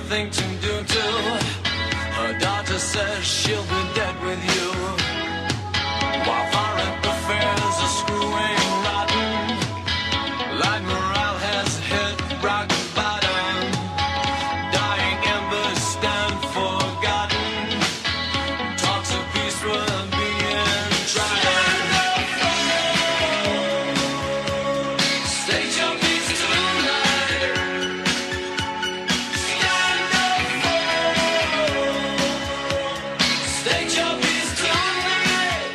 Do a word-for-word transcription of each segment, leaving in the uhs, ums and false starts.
nothing to do to. Her daughter says she'll be dead with you. While foreign affairs are screwing rotten, light morale has hit rock bottom. Dying embers stand forgotten. Talks of peace were being tried. State your peace tonight. Stand up. State your peace tonight.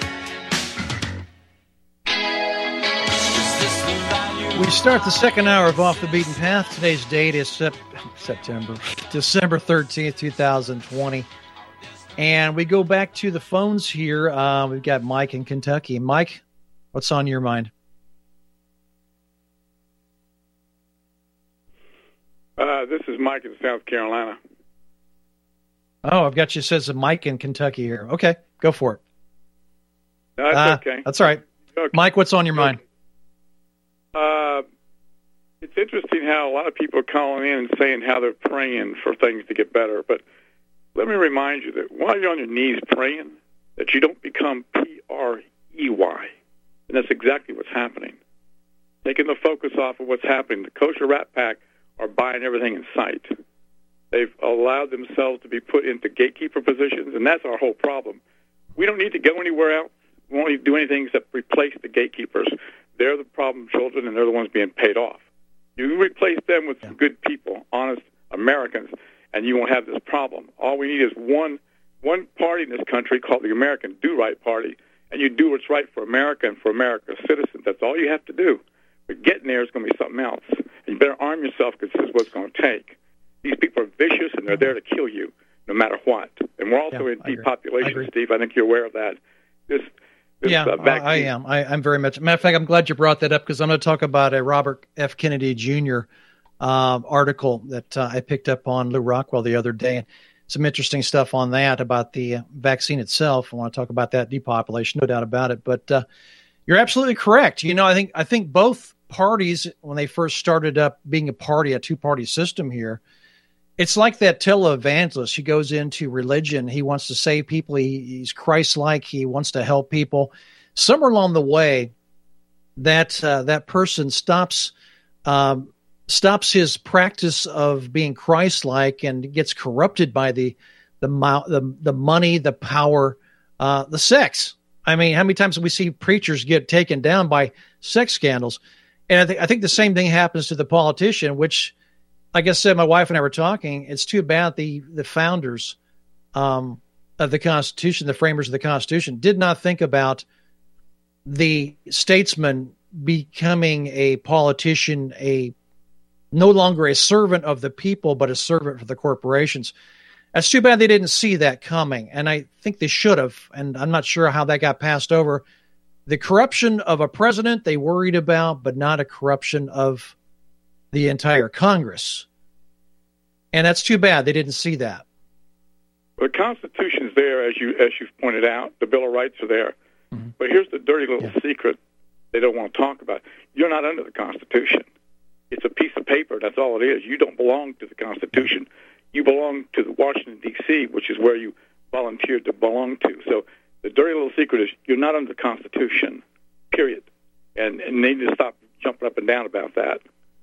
Is this the value? We start the second hour of Off the Beaten Path. Today's date is sep- September, December thirteenth, twenty twenty. And we go back to the phones here. Uh, we've got Mike in Kentucky. Mike, what's on your mind? Uh, this is Mike in South Carolina. Oh, I've got you says a Mike in Kentucky here. Okay, go for it. No, that's Uh, okay. That's all right. Okay. Mike, what's on your mind? Uh, it's interesting how a lot of people are calling in and saying how they're praying for things to get better. But let me remind you that while you're on your knees praying, that you don't become P R E Y. And that's exactly what's happening. Taking the focus off of what's happening. The kosher rat pack are buying everything in sight. They've allowed themselves to be put into gatekeeper positions, and that's our whole problem. We don't need to go anywhere else. We won't need to do anything except replace the gatekeepers. They're the problem children, and they're the ones being paid off. You replace them with some good people, honest Americans, and you won't have this problem. All we need is one one party in this country called the American Do-Right Party, and you do what's right for America and for America's citizens. That's all you have to do. But getting there is going to be something else. And you better arm yourself because this is what it's going to take. These people are vicious, and they're there to kill you no matter what. And we're also Yeah, in I agree. I depopulation, agree. Steve. I think you're aware of that. This, this Yeah, uh, I, vaccine, I am. I, I'm very much. Matter of fact, I'm glad you brought that up because I'm going to talk about a Robert F. Kennedy Junior Uh, article that uh, I picked up on Lou Rockwell the other day. Some interesting stuff on that about the uh, vaccine itself. I want to talk about that depopulation, no doubt about it. But uh, you're absolutely correct. You know, I think I think both parties, when they first started up being a party, a two-party system here, it's like that televangelist. He goes into religion. He wants to save people. He, he's Christ-like. He wants to help people. Somewhere along the way, that uh, that person stops um, stops his practice of being Christ-like and gets corrupted by the the the, the money, the power, uh, the sex. I mean, how many times do we see preachers get taken down by sex scandals? And I think I think the same thing happens to the politician, which, like I said, my wife and I were talking. It's too bad the the founders um, of the Constitution, the framers of the Constitution, did not think about the statesman becoming a politician, a no longer a servant of the people, but a servant for the corporations. That's too bad they didn't see that coming, and I think they should have. And I'm not sure how that got passed over. The corruption of a president they worried about, but not a corruption of the entire Congress. And that's too bad they didn't see that. The Constitution's there, as you as you've pointed out. The Bill of Rights are there. Mm-hmm. But here's the dirty little yeah. secret they don't want to talk about. You're not under the Constitution. It's a piece of paper. That's all it is. You don't belong to the Constitution. You belong to the Washington, D C, which is where you volunteered to belong to. So the dirty little secret is you're not under the Constitution, period. And, and they need to stop jumping up and down about that.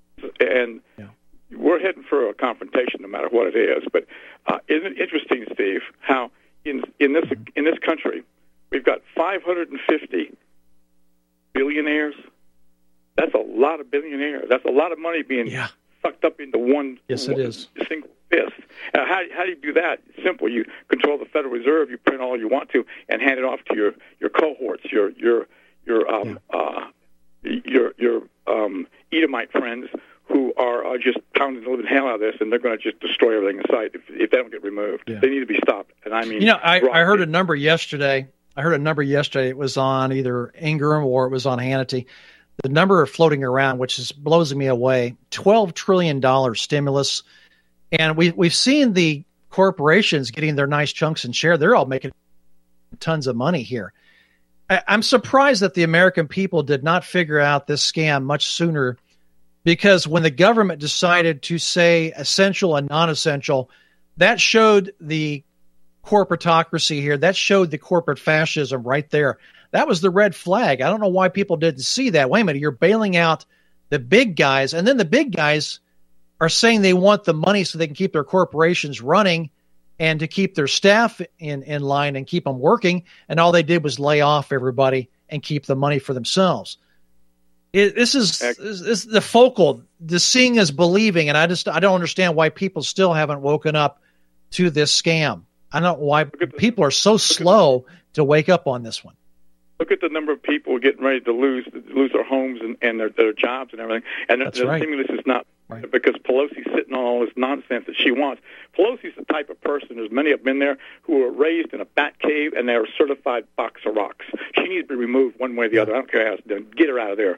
And yeah. we're heading for a confrontation no matter what it is. But uh, isn't it interesting, Steve, how in in this in this country we've got five hundred fifty billionaires? That's a lot of billionaires. That's a lot of money being yeah. sucked up into one, yes, one it is. single fist. Uh, how, how do you do that? It's simple. You control the Federal Reserve. You print all you want to, and hand it off to your, your cohorts, your your your um, yeah. uh, your your um, Edomite friends who are, are just pounding the living hell out of this, and they're going to just destroy everything in sight if, if they don't get removed. Yeah. They need to be stopped. And I mean, you know, I, I heard a number yesterday. I heard a number yesterday. It was on either Ingram or it was on Hannity. The number floating around, which is blows me away, twelve trillion dollars stimulus. And we, we've seen the corporations getting their nice chunks and share. They're all making tons of money here. I, I'm surprised that the American people did not figure out this scam much sooner because when the government decided to say essential and non-essential, that showed the corporatocracy here. That showed the corporate fascism right there. That was the red flag. I don't know why people didn't see that. Wait a minute, you're bailing out the big guys, and then the big guys are saying they want the money so they can keep their corporations running and to keep their staff in, in line and keep them working, and all they did was lay off everybody and keep the money for themselves. It, this is this, this is the focal. The seeing is believing, and I just I don't understand why people still haven't woken up to this scam. I don't know why the, people are so slow to wake up on this one. Look at the number of people getting ready to lose lose their homes and, and their, their jobs and everything. And That's the right. stimulus is not right. because Pelosi's sitting on all this nonsense that she wants. Pelosi's the type of person, there's many of them in there, who were raised in a bat cave and they are a certified box of rocks. She needs to be removed one way or the other. I don't care how it's done. Get her out of there.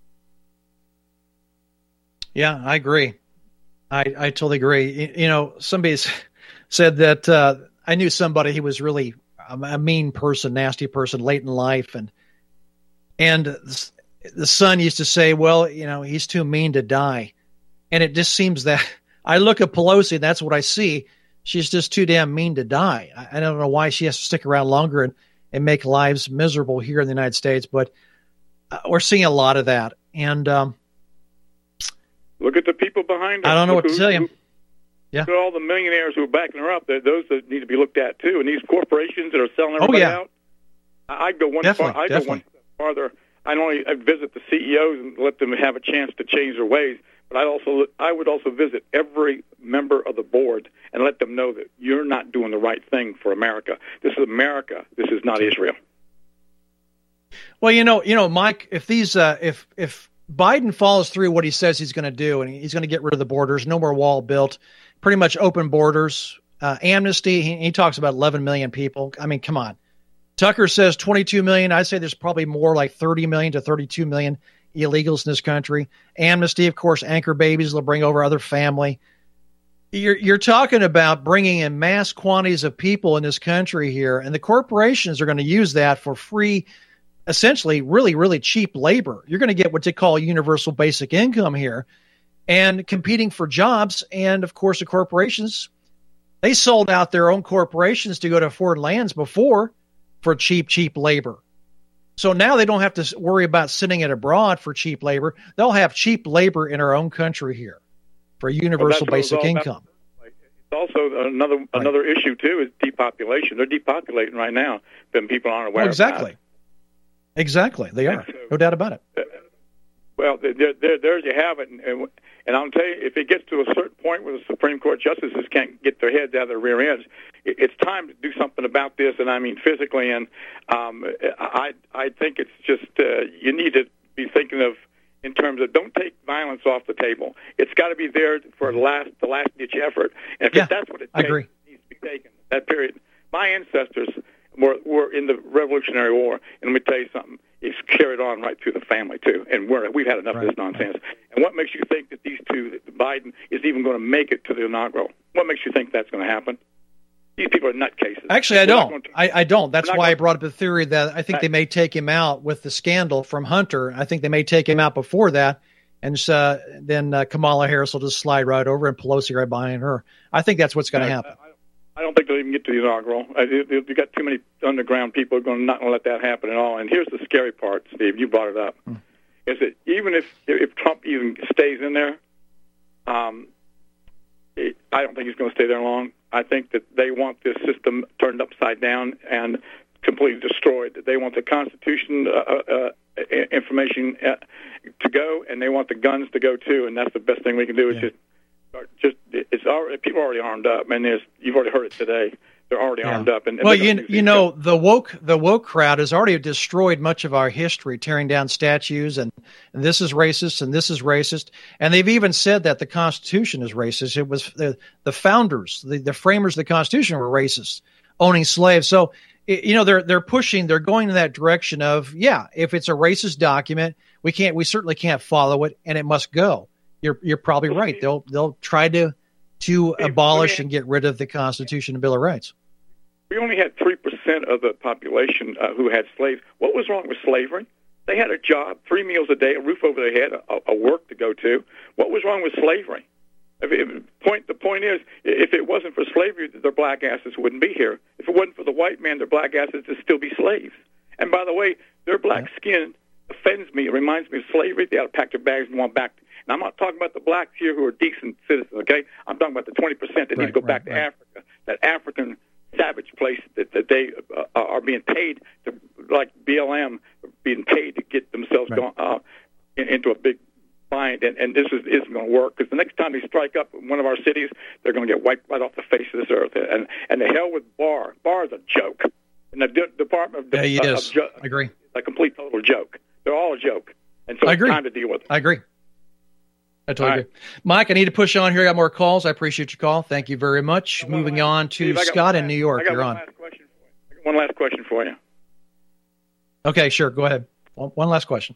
Yeah, I agree. I, I totally agree. You, you know, somebody said that uh, I knew somebody, he was really a mean person, nasty person late in life. And and the son used to say, well, you know, he's too mean to die. And it just seems that I look at Pelosi, and that's what I see. She's just too damn mean to die. I, I don't know why she has to stick around longer and, and make lives miserable here in the United States, but uh, we're seeing a lot of that. And um, look at the people behind her. I don't know look what to who, tell you. Who, yeah. Look at all the millionaires who are backing her up. They're those that need to be looked at, too. And these corporations that are selling everybody oh, yeah. out, I'd go one, definitely, far, I'd definitely. go one step farther. I'd only I'd visit the C E Os and let them have a chance to change their ways. But I'd also, I would also visit every member of the board and let them know that you're not doing the right thing for America. This is America. This is not Israel. Well, you know, you know, Mike, if these, uh, if if Biden follows through what he says he's going to do, and he's going to get rid of the borders, no more wall built, pretty much open borders, uh, amnesty. He, he talks about eleven million people. I mean, come on. Tucker says twenty-two million. I'd say there's probably more like thirty million to thirty-two million illegals in this country. Amnesty, of course, anchor babies will bring over other family. You're, you're talking about bringing in mass quantities of people in this country here, and the corporations are going to use that for free, essentially really, really cheap labor. You're going to get what they call universal basic income here and competing for jobs. And, of course, the corporations, they sold out their own corporations to go to foreign lands before for cheap, cheap labor. So now they don't have to worry about sending it abroad for cheap labor. They'll have cheap labor in our own country here for universal well, basic income. It's also another right. another issue, too, is depopulation. They're depopulating right now, but people aren't aware oh, exactly. of that. Exactly. They are. So, no doubt about it. Uh, well, there, there, there you have it. And, and I'll tell you, if it gets to a certain point where the Supreme Court justices can't get their heads out of their rear ends, it's time to do something about this, and I mean physically. And um, I, I think it's just uh, you need to be thinking of in terms of don't take violence off the table. It's got to be there for the last the last ditch effort. And if yeah, that's what it I takes, agree. it needs to be taken. That period. My ancestors were were in the Revolutionary War, and let me tell you something. It's carried on right through the family too, and we're we've had enough right. of this nonsense. And what makes you think that these two, that Biden is even going to make it to the inaugural? What makes you think that's going to happen? These people are nutcases. Actually, I We're don't. To, I, I don't. That's why going, I brought up the theory that I think right. they may take him out with the scandal from Hunter. I think they may take him out before that, and uh, then uh, Kamala Harris will just slide right over, and Pelosi right behind her. I think that's what's going to happen. I, I, I don't think they'll even get to the inaugural. You've got too many underground people who are going to not going to let that happen at all. And here's the scary part, Steve. You brought it up. Hmm. Is that even if if Trump even stays in there, um, it, I don't think he's going to stay there long. I think that they want this system turned upside down and completely destroyed. They want the Constitution uh, uh, information uh, to go, and they want the guns to go too. And that's the best thing we can do. Is yeah. just just it's already people are already armed up, and there's you've already heard it today. They're already yeah. armed up. And, and well, you you know stuff. the woke the woke crowd has already destroyed much of our history, tearing down statues, and, and this is racist, and this is racist, and they've even said that the Constitution is racist. It was the the founders, the, the framers of the Constitution were racist, owning slaves. So it, you know they're they're pushing, they're going in that direction of yeah, if it's a racist document, we can't we certainly can't follow it, and it must go. You're you're probably right. They'll they'll try to. to abolish and get rid of the Constitution and Bill of Rights. We only had three percent of the population uh, who had slaves. What was wrong with slavery? They had a job, three meals a day, a roof over their head, a, a work to go to. What was wrong with slavery? If, if, point, the point is, if it wasn't for slavery, their black asses wouldn't be here. If it wasn't for the white man, their black asses would still be slaves. And by the way, their black yeah. skin offends me. It reminds me of slavery. They ought to pack their bags and want back. And I'm not talking about the blacks here who are decent citizens, okay? I'm talking about the twenty percent that right, need to go right, back to right. Africa, that African savage place that, that they uh, are being paid to, like B L M, being paid to get themselves right. going, uh, in, into a big bind. And, and this is, isn't going to work, because the next time they strike up one of our cities, they're going to get wiped right off the face of this earth. And, and the hell with Barr. Barr is a joke. And the D- Department of... Yeah, he uh, is. Ju- I agree. A complete, total joke. They're all a joke. And so I it's agree. time to deal with it. I agree. I totally All agree. Right. Mike, I need to push on here. I got more calls. I appreciate your call. Thank you very much. One Moving last, on to Steve, Scott in last, New York. I got You're one on. Last question for you. I got one last question for you. Okay, sure. Go ahead. One, one last question.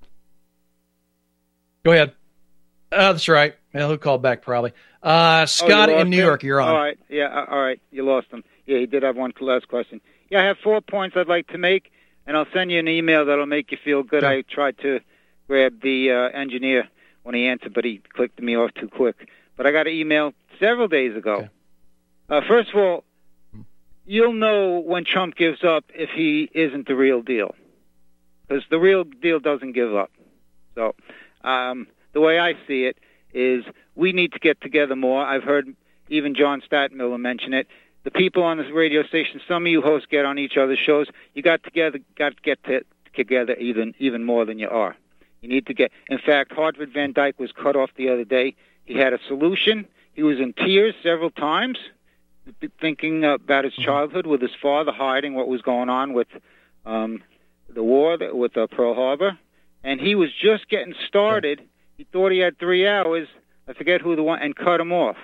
Go ahead. Uh, that's right. Yeah, who called back probably? Uh, Scott oh, in New him? York. You're on. All right. Yeah. All right. You lost him. Yeah, he did have one last question. Yeah, I have four points I'd like to make, and I'll send you an email that'll make you feel good. Okay. I tried to grab the uh, engineer when he answered, but he clicked me off too quick. But I got an email several days ago. Okay. Uh, first of all, you'll know when Trump gives up if he isn't the real deal, because the real deal doesn't give up. So um, the way I see it is we need to get together more. I've heard even John Stadtmiller mention it. The people on this radio station, some of you hosts get on each other's shows. You got together, got to get to, together even even more than you are. You need to get. In fact, Hartford Van Dyke was cut off the other day. He had a solution. He was in tears several times, thinking about his childhood with his father, hiding what was going on with um, the war with uh, Pearl Harbor, and he was just getting started. He thought he had three hours. I forget who the one, and cut him off.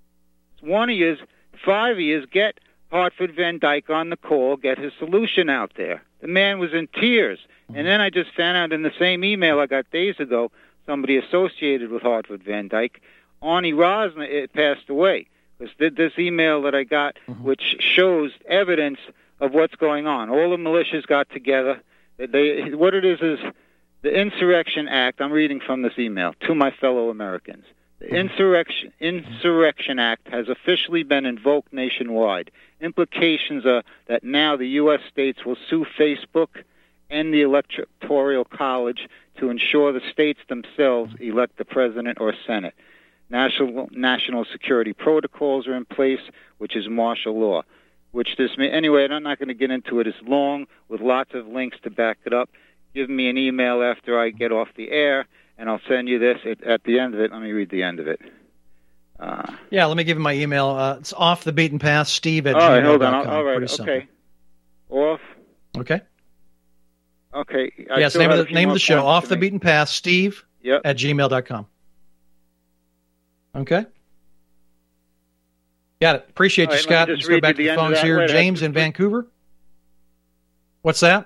One of you, five of you, get Hartford Van Dyke on the call, get his solution out there. The man was in tears. And then I just found out in the same email I got days ago, somebody associated with Hartford Van Dyke, Arnie Rosner, it passed away. Because this email that I got, mm-hmm. which shows evidence of what's going on. All the militias got together. They, what it is is the Insurrection Act. I'm reading from this email to my fellow Americans. The Insurrection, Insurrection Act has officially been invoked nationwide. Implications are that now the U S states will sue Facebook and the Electoral College to ensure the states themselves elect the president or Senate. National national security protocols are in place, which is martial law. Which this may, anyway, I'm not going to get into it. It's long with lots of links to back it up. Give me an email after I get off the air, and I'll send you this. It, at the end of it, let me read the end of it. Uh, yeah, let me give you my email. Uh, it's off the beaten path, Steve at all right, gmail dot com. hold on. All right, Pretty okay. Simple. Off. Okay. Okay. I yes, name of the name of the show, Off the me. Beaten Path, Steve yep. at gmail dot com. Okay. Got it. Appreciate All you, right, Scott. Let's go back to the the phones here. later. James in Vancouver. What's that?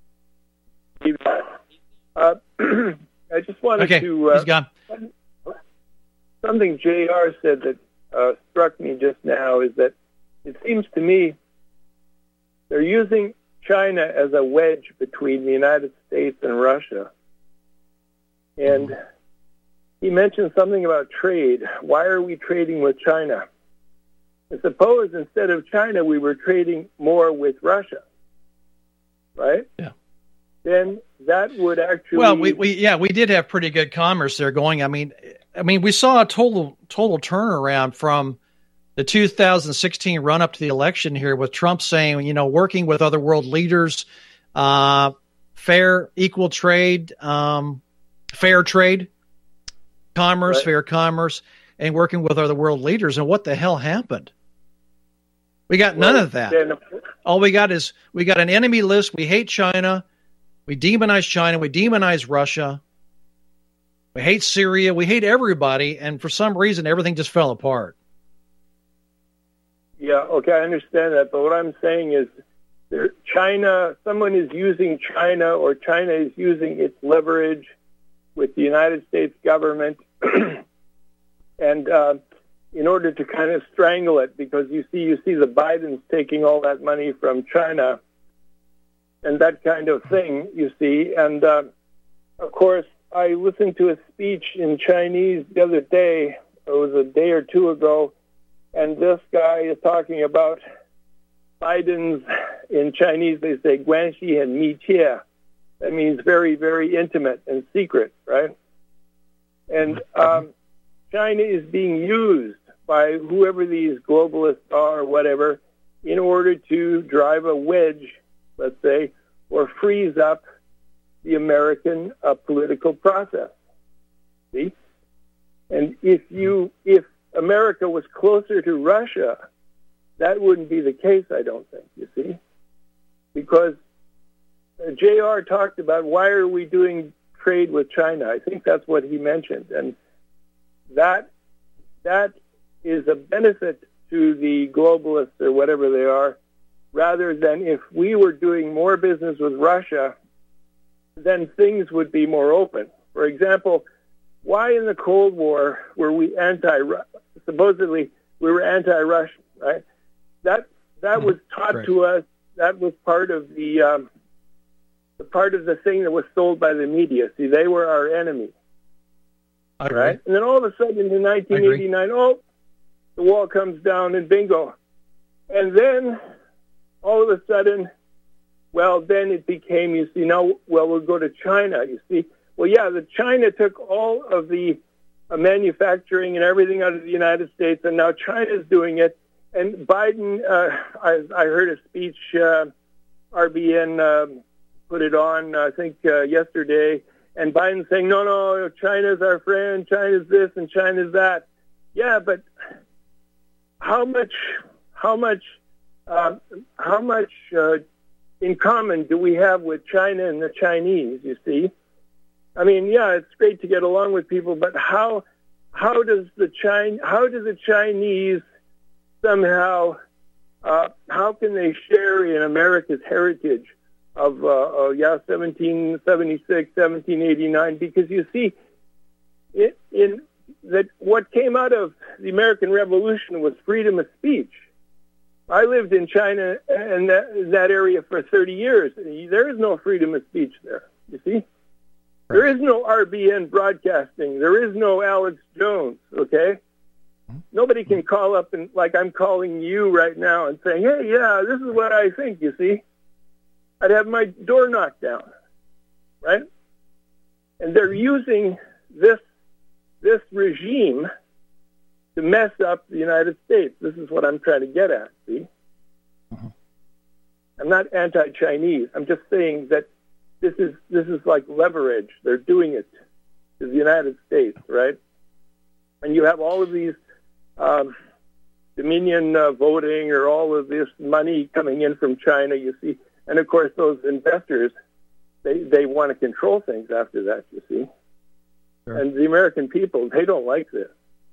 Uh, I just wanted okay. to... Uh, He's gone. Something J R said that uh, struck me just now is that it seems to me they're using China as a wedge between the United States and Russia. And he mentioned something about trade. Why are we trading with China? I suppose instead of China, we were trading more with Russia, right? Yeah. Then that would actually... Well, we, we yeah, we did have pretty good commerce there going. I mean, I mean, we saw a total total turnaround from the two thousand sixteen run up to the election here with Trump saying, you know, working with other world leaders, uh, fair, equal trade, um, fair trade, commerce, right. fair commerce, and working with other world leaders. And what the hell happened? We got none well, of that. Then, All we got is we got an enemy list. We hate China. We demonize China. We demonize Russia. We hate Syria. We hate everybody. And for some reason, everything just fell apart. Yeah, okay, I understand that. But what I'm saying is there, China, someone is using China or China is using its leverage with the United States government and uh, in order to kind of strangle it, because you see, you see the Bidens taking all that money from China and that kind of thing, you see. And, uh, of course, I listened to a speech in Chinese the other day. It was a day or two ago, and this guy is talking about Biden's, in Chinese they say, guanxi and miqie. That means very, very intimate and secret, right? And um, China is being used by whoever these globalists are or whatever in order to drive a wedge, let's say, or freeze up the American uh, political process. See? And if you, if America was closer to Russia, that wouldn't be the case, I don't think, you see? Because uh, J R talked about why are we doing trade with China. I think that's what he mentioned. And that that is a benefit to the globalists or whatever they are, rather than if we were doing more business with Russia, then things would be more open. For example, why in the Cold War were we anti, supposedly we were anti-Russian, right? That that was taught Right. to us. That was part of the um, the part of the thing that was sold by the media. See, they were our enemy, I agree. right? And then all of a sudden in nineteen eighty-nine, oh, the wall comes down and bingo. And then all of a sudden, well, then it became, you see, now, well, we'll go to China, you see. Well, yeah, the China took all of the uh, manufacturing and everything out of the United States, and now China's doing it. And Biden, uh, I, I heard a speech, uh, R B N um, put it on, I think, uh, yesterday, and Biden saying, no, no, China's our friend, China's this and China's that. Yeah, but how much, how much, uh, how much uh, in common do we have with China and the Chinese, you see? I mean, yeah, it's great to get along with people, but how how does the China, how do the Chinese somehow, uh, how can they share in America's heritage of, uh, uh, yeah, seventeen seventy-six, seventeen eighty-nine? Because you see, it, in that what came out of the American Revolution was freedom of speech. I lived in China and that, that area for thirty years. There is no freedom of speech there, you see? There is no R B N broadcasting. There is no Alex Jones, okay? Nobody can call up and, like I'm calling you right now and saying, hey, yeah, this is what I think, you see? I'd have my door knocked down, right? And they're using this this regime to mess up the United States. This is what I'm trying to get at, see? Mm-hmm. I'm not anti-Chinese. I'm just saying that this is this is like leverage. They're doing it to the United States, right? And you have all of these um, Dominion uh, voting or all of this money coming in from China, you see. And, of course, those investors, they, they want to control things after that, you see. Sure. And the American people, they don't like this.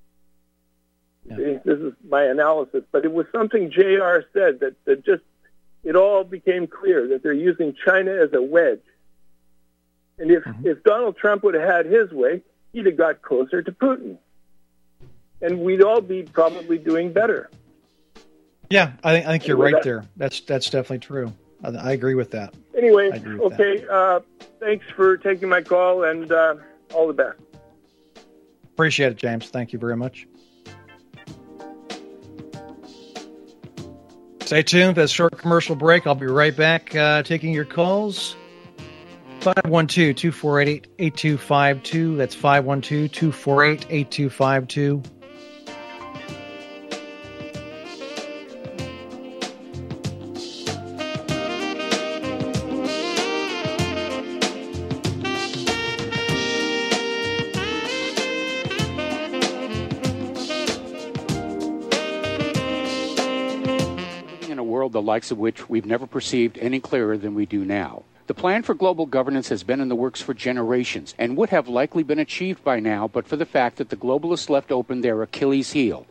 Yeah. See, this is my analysis. But it was something J R said that, that just, it all became clear that they're using China as a wedge. And if, mm-hmm. if Donald Trump would have had his way, he'd have got closer to Putin. And we'd all be probably doing better. Yeah, I think, I think you're right that, there. That's that's definitely true. I, I agree with that. Anyway, agree with okay, uh, thanks for taking my call, and uh, all the best. Appreciate it, James. Thank you very much. Stay tuned for a short commercial break. I'll be right back uh, taking your calls. five one two, two four eight, eight two five two. That's five one two, two four eight, eight two five two. The likes of which we've never perceived any clearer than we do now. The plan for global governance has been in the works for generations and would have likely been achieved by now but for the fact that the globalists left open their Achilles heel,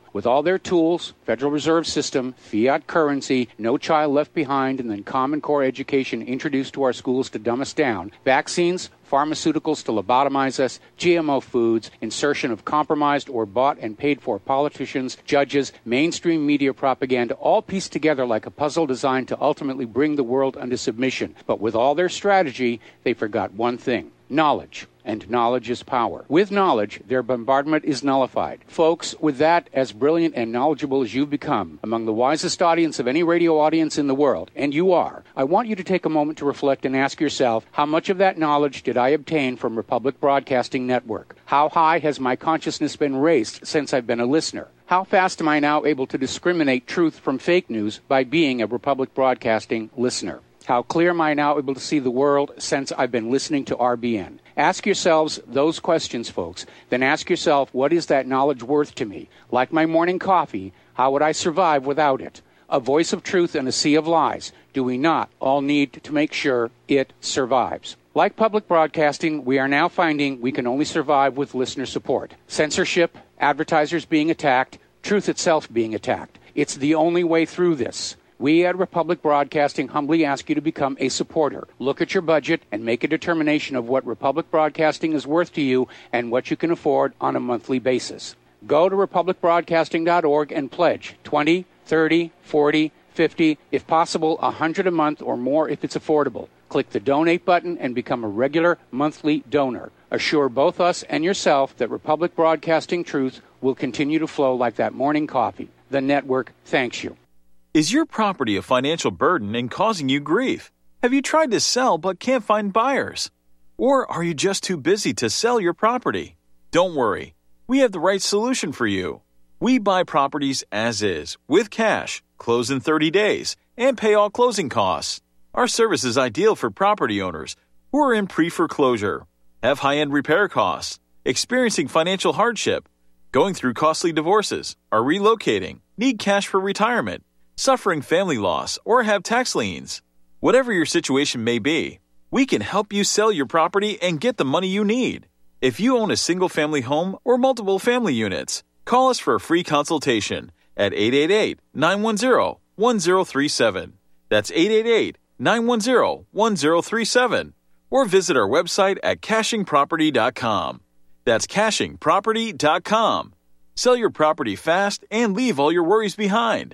With all their tools, Federal Reserve System, fiat currency, no child left behind, and then Common Core education introduced to our schools to dumb us down, vaccines, pharmaceuticals to lobotomize us, G M O foods, insertion of compromised or bought and paid for politicians, judges, mainstream media propaganda, all pieced together like a puzzle designed to ultimately bring the world under submission. But with all their strategy, they forgot one thing: knowledge. And knowledge is power. With knowledge, their bombardment is nullified. Folks, with that, as brilliant and knowledgeable as you've become, among the wisest audience of any radio audience in the world, and you are, I want you to take a moment to reflect and ask yourself, how much of that knowledge did I obtain from Republic Broadcasting Network? How high has my consciousness been raised since I've been a listener? How fast am I now able to discriminate truth from fake news by being a Republic Broadcasting listener? How clear am I now able to see the world since I've been listening to R B N? Ask yourselves those questions, folks. Then ask yourself, what is that knowledge worth to me? Like my morning coffee, how would I survive without it? A voice of truth in a sea of lies. Do we not all need to make sure it survives? Like public broadcasting, we are now finding we can only survive with listener support. Censorship, advertisers being attacked, truth itself being attacked. It's the only way through this. We at Republic Broadcasting humbly ask you to become a supporter. Look at your budget and make a determination of what Republic Broadcasting is worth to you and what you can afford on a monthly basis. Go to republic broadcasting dot org and pledge twenty, thirty, forty, fifty, if possible, one hundred a month or more if it's affordable. Click the donate button and become a regular monthly donor. Assure both us and yourself that Republic Broadcasting truth will continue to flow like that morning coffee. The network thanks you. Is your property a financial burden and causing you grief? Have you tried to sell but can't find buyers? Or are you just too busy to sell your property? Don't worry. We have the right solution for you. We buy properties as is, with cash, close in thirty days, and pay all closing costs. Our service is ideal for property owners who are in pre-foreclosure, have high-end repair costs, experiencing financial hardship, going through costly divorces, are relocating, need cash for retirement, suffering family loss, or have tax liens. Whatever your situation may be, we can help you sell your property and get the money you need. If you own a single-family home or multiple family units, call us for a free consultation at eight eight eight, nine one zero, one zero three seven. That's eight eight eight, nine one zero, one zero three seven. Or visit our website at caching property dot com. That's caching property dot com. Sell your property fast and leave all your worries behind.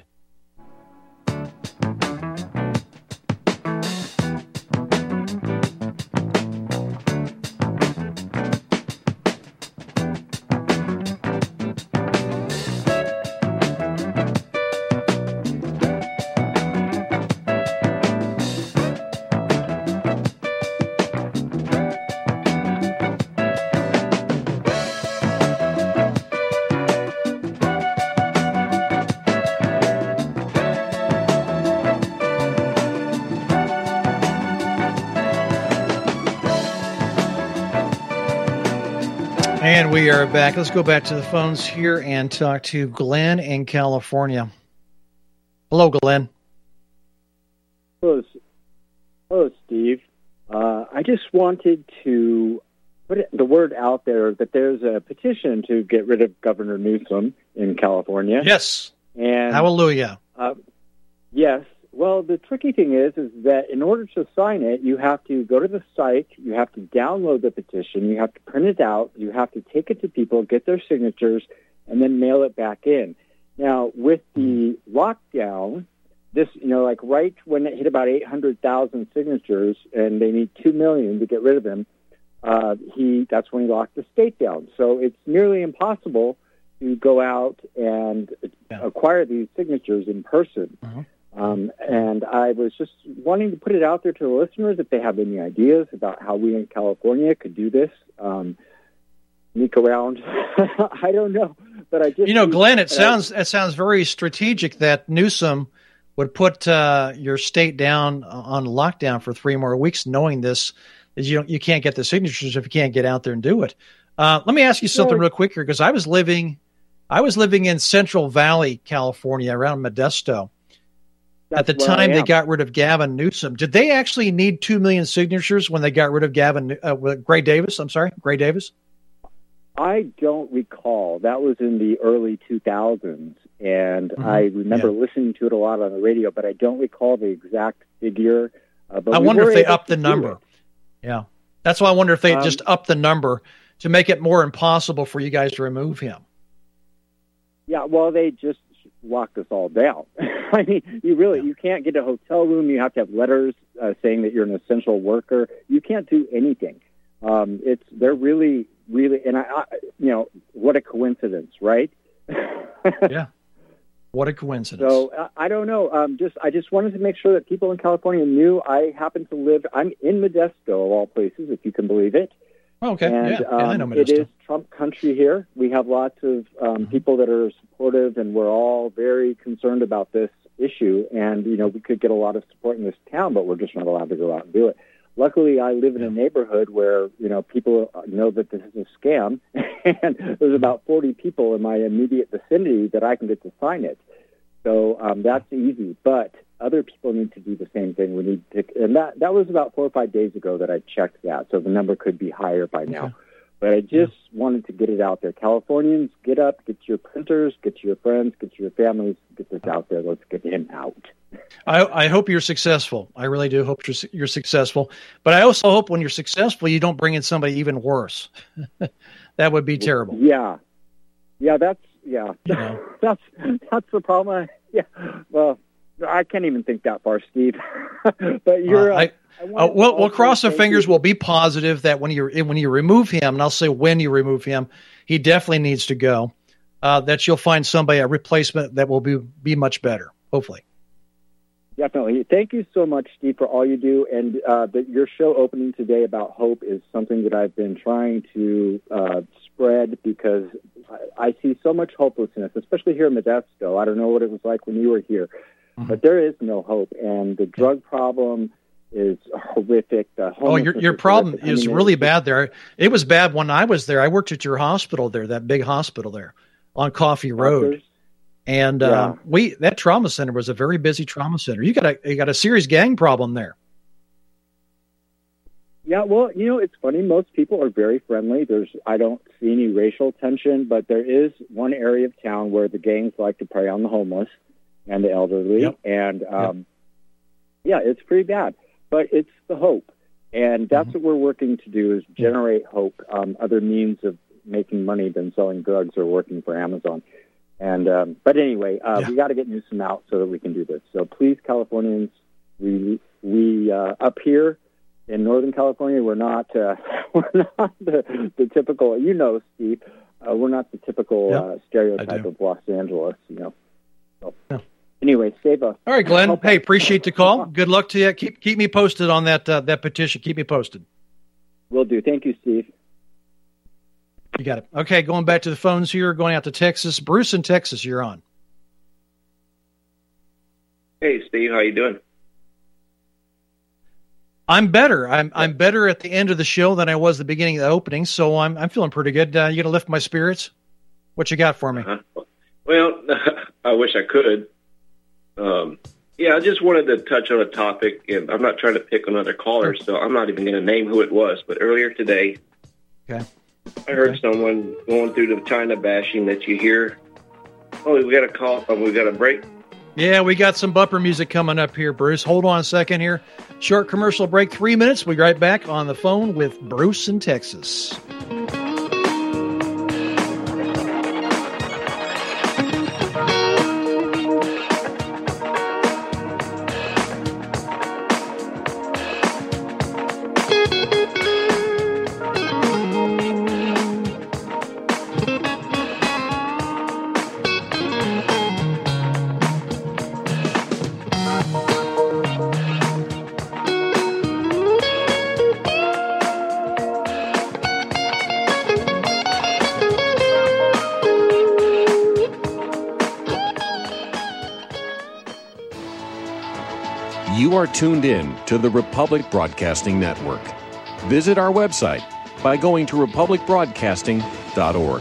And we are back. Let's go back to the phones here and talk to Glenn in California. Hello, Glenn. Hello, hello Steve. Uh, I just wanted to put it, the word out there that there's a petition to get rid of Governor Newsom in California. Yes. And hallelujah. Uh, yes. Well, the tricky thing is, is that in order to sign it, you have to go to the site, you have to download the petition, you have to print it out, you have to take it to people, get their signatures, and then mail it back in. Now, with the lockdown, this, you know, like right when it hit about eight hundred thousand signatures, and they need two million to get rid of him, uh, he that's when he locked the state down. So it's nearly impossible to go out and yeah. acquire these signatures in person. Uh-huh. Um, and I was just wanting to put it out there to the listeners if they have any ideas about how we in California could do this. Um, sneak around. I don't know, but I just you know, Glenn. It sounds I, it sounds very strategic that Newsom would put uh, your state down on lockdown for three more weeks, knowing this is you don't, you can't get the signatures if you can't get out there and do it. Uh, let me ask you something yeah. real quick here, because I was living I was living in Central Valley, California, around Modesto. That's At the time they got rid of Gavin Newsom, did they actually need two million signatures when they got rid of Gavin, uh, Gray Davis? I'm sorry, Gray Davis? I don't recall. That was in the early two thousands, and mm-hmm. I remember yeah. listening to it a lot on the radio, but I don't recall the exact figure. Uh, but I we wonder if they upped the do number. it. Yeah. That's why I wonder if they Um, just upped the number to make it more impossible for you guys to remove him. Yeah, well, they just locked us all down. I mean, you really, you can't get a hotel room. You have to have letters uh, saying that you're an essential worker. You can't do anything. Um, it's, they're really, really, and I, I, you know, what a coincidence, right? Yeah. What a coincidence. So uh, I don't know. Um, just I just wanted to make sure that people in California knew I happen to live. I'm in Modesto, of all places, if you can believe it. Oh, okay. And, yeah. yeah, I know um, Modesto. It is Trump country here. We have lots of um, mm-hmm. people that are supportive, and we're all very concerned about this issue. And you know, we could get a lot of support in this town, but we're just not allowed to go out and do it. Luckily, I live in a neighborhood where, you know, people know that this is a scam, and there's about forty people in my immediate vicinity that I can get to sign it. So um, that's easy, but other people need to do the same thing. We need to, and that, that was about four or five days ago that I checked that, so the number could be higher by now. Okay. But I just yeah. wanted to get it out there. Californians, get up, get your printers, get your friends, get your families, get this out there. Let's get him out. I, I hope you're successful. I really do hope you're, you're successful. But I also hope when you're successful, you don't bring in somebody even worse. That would be terrible. Yeah. Yeah, that's, yeah. You know. that's, that's the problem. I, yeah. Well, I can't even think that far, Steve. But you're, uh, uh, I, I uh, well, we'll cross our fingers. You. We'll be positive that when you, when you remove him, and I'll say when you remove him, he definitely needs to go, uh, that you'll find somebody, a replacement that will be, be much better, hopefully. Definitely. Thank you so much, Steve, for all you do. And uh, the, your show opening today about hope is something that I've been trying to uh, spread because I, I see so much hopelessness, especially here in Modesto. I don't know what it was like when you were here, mm-hmm. but there is no hope. And the drug problem is horrific. The oh, your your is problem horrific. is I mean, really bad there. It was bad when I was there. I worked at your hospital there, that big hospital there on Coffee Road. Doctors? And uh, yeah. we that trauma center was a very busy trauma center. You got a you got a serious gang problem there. Yeah, well, you know, it's funny. Most people are very friendly. There's I don't see any racial tension, but there is one area of town where the gangs like to prey on the homeless and the elderly, yep. and um, yep. yeah, it's pretty bad. But it's the hope, and that's mm-hmm. what we're working to do is generate hope. Um, other means of making money than selling drugs or working for Amazon. And um, but anyway, uh, yeah. we got to get Newsom out so that we can do this. So please, Californians, we we uh, up here in Northern California, we're not uh, we're not the, the typical. You know, Steve, uh, we're not the typical yep. uh, stereotype of Los Angeles. You know. So, yeah. Anyway, save us. All right, Glenn. Hey, appreciate the call. Good luck to you. Keep keep me posted on that uh, that petition. Keep me posted. Will do. Thank you, Steve. You got it. Okay, going back to the phones here, going out to Texas. Bruce in Texas, you're on. Hey, Steve, how you doing? I'm better. I'm I'm better at the end of the show than I was at the beginning of the opening, so I'm I'm feeling pretty good. Uh, you gonna lift my spirits? What you got for me? Uh-huh. Well, I wish I could. Um, yeah, I just wanted to touch on a topic, and I'm not trying to pick on other callers, so I'm not even going to name who it was. But earlier today, okay. I heard okay. someone going through the China bashing that you hear. Oh, we got a call. Oh, we got a break. Yeah, we got some bumper music coming up here, Bruce. Hold on a second here. Short commercial break, three minutes. We'll be right back on the phone with Bruce in Texas. You are tuned in to the Republic Broadcasting Network. Visit our website by going to republic broadcasting dot org.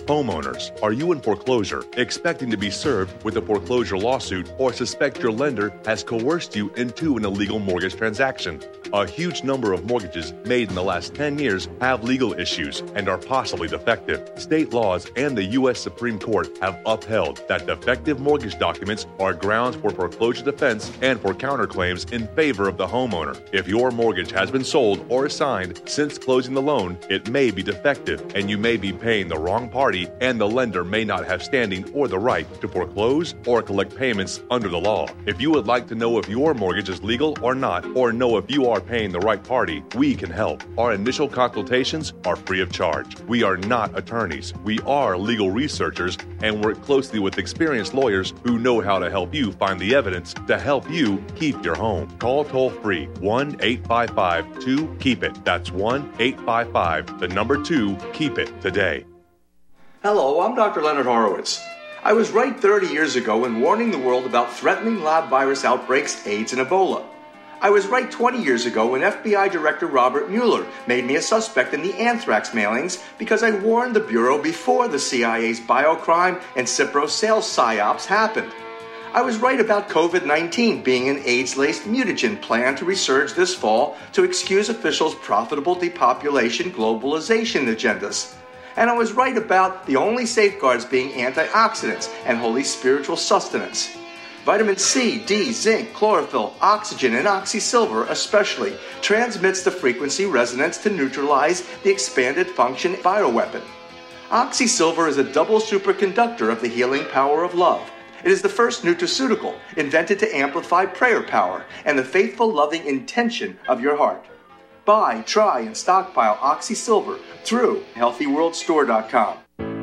Homeowners, are you in foreclosure, expecting to be served with a foreclosure lawsuit, or suspect your lender has coerced you into an illegal mortgage transaction? A huge number of mortgages made in the last ten years have legal issues and are possibly defective. State laws and the U S Supreme Court have upheld that defective mortgage documents are grounds for foreclosure defense and for counterclaims in favor of the homeowner. If your mortgage has been sold or assigned since closing the loan, it may be defective and you may be paying the wrong party, and the lender may not have standing or the right to foreclose or collect payments under the law. If you would like to know if your mortgage is legal or not, or know if you are paying the right party, we can help. Our initial consultations are free of charge. We are not attorneys. We are legal researchers and work closely with experienced lawyers who know how to help you find the evidence to help you keep your home. Call toll free one eight five five two keep it. That's one eight five five, the number two, keep it today. Hello, I'm Doctor Leonard Horowitz. I was right thirty years ago in warning the world about threatening lab virus outbreaks, AIDS, and Ebola. I was right twenty years ago when F B I Director Robert Mueller made me a suspect in the anthrax mailings because I warned the Bureau before the C I A's biocrime and Cipro sales psyops happened. I was right about COVID nineteen being an AIDS-laced mutagen planned to resurge this fall to excuse officials' profitable depopulation globalization agendas. And I was right about the only safeguards being antioxidants and holy spiritual sustenance. Vitamin C, D, zinc, chlorophyll, oxygen, and oxysilver especially transmits the frequency resonance to neutralize the expanded function bioweapon. Oxysilver is a double superconductor of the healing power of love. It is the first nutraceutical invented to amplify prayer power and the faithful, loving intention of your heart. Buy, try, and stockpile Oxysilver through healthy world store dot com.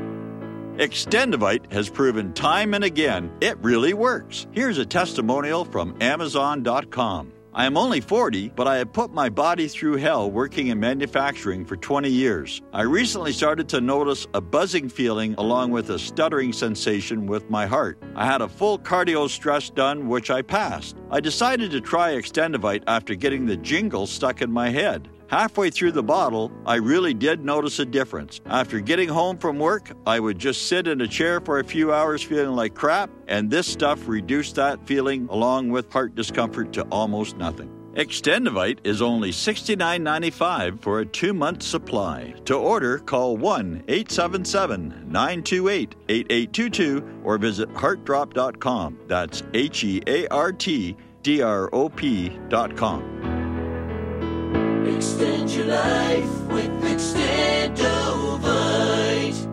Extendivite has proven time and again it really works. Here's a testimonial from Amazon dot com. I am only forty, but I have put my body through hell working in manufacturing for twenty years. I recently started to notice a buzzing feeling along with a stuttering sensation with my heart. I had a full cardio stress done, which I passed. I decided to try Extendivite after getting the jingle stuck in my head. Halfway through the bottle, I really did notice a difference. After getting home from work, I would just sit in a chair for a few hours feeling like crap, and this stuff reduced that feeling along with heart discomfort to almost nothing. Extendivite is only sixty-nine ninety-five for a two-month supply. To order, call one eight seven seven nine two eight eight eight two two or visit heart drop dot com. That's H E A R T D R O P dot com. Extend your life with Extendovite.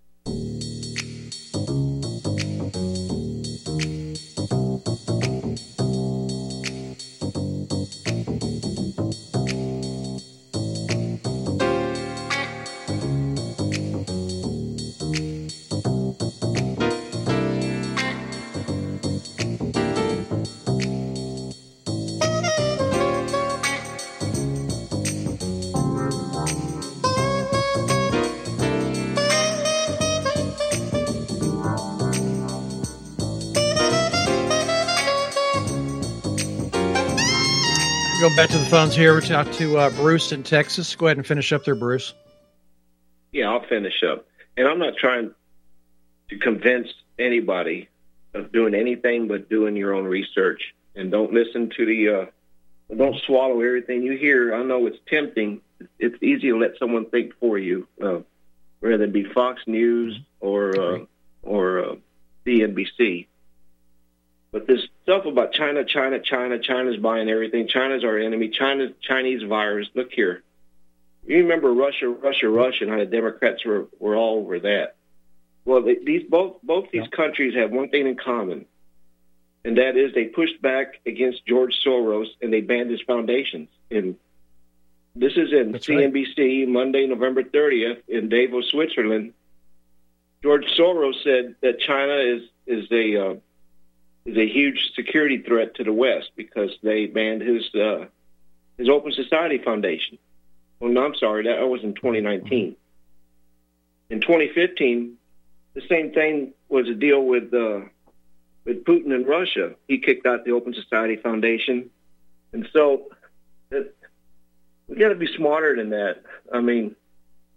Go back to the phones here. We'll talk to uh, Bruce in Texas. Go ahead and finish up there, Bruce. Yeah, I'll finish up. And I'm not trying to convince anybody of doing anything but doing your own research. And don't listen to the, uh, don't swallow everything you hear. I know it's tempting. It's easy to let someone think for you, uh, whether it be Fox News or uh, or uh, C N B C. But this stuff about China, China, China, China's buying everything. China's our enemy. China's Chinese virus. Look here. You remember Russia, Russia, Russia, and how the Democrats were, were all over that. Well, they, these both both these countries have one thing in common, and that is they pushed back against George Soros and they banned his foundations. And this is in That's C N B C, right. Monday, November thirtieth, in Davos, Switzerland. George Soros said that China is is a uh, is a huge security threat to the West because they banned his uh, his Open Society Foundation. Well, no, I'm sorry, that was in twenty nineteen. In twenty fifteen, the same thing was a deal with uh, with Putin and Russia. He kicked out the Open Society Foundation, and so it, we got to be smarter than that. I mean,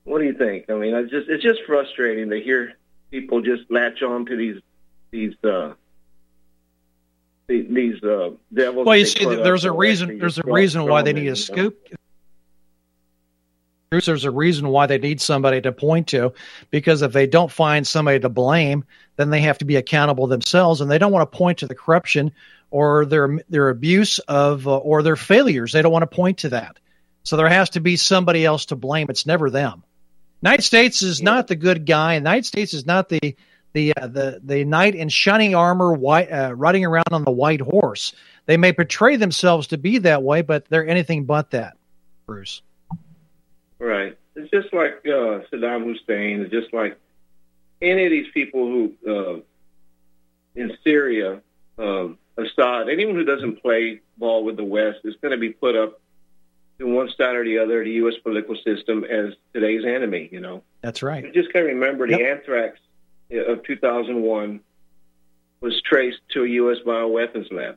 What do you think? I mean, it's just it's just frustrating to hear people just latch on to these these uh, these, these uh, devils. Well, you see, there's a reason. There's a reason why they need a scoop. There's a reason why they need somebody to point to, because if they don't find somebody to blame, then they have to be accountable themselves, and they don't want to point to the corruption or their their abuse of uh, or their failures. They don't want to point to that. So there has to be somebody else to blame. It's never them. United States is not the good guy. The United States is not the the uh, the the knight in shining armor, white, uh, riding around on the white horse. They may portray themselves to be that way, but they're anything but that, Bruce. Right. It's just like uh, Saddam Hussein. It's just like any of these people who uh, in Syria, uh, Assad, anyone who doesn't play ball with the West is going to be put up to one side or the other of the U S political system as today's enemy, you know. That's right. You just got to remember the Yep. anthrax of two thousand one was traced to a U S bioweapons lab.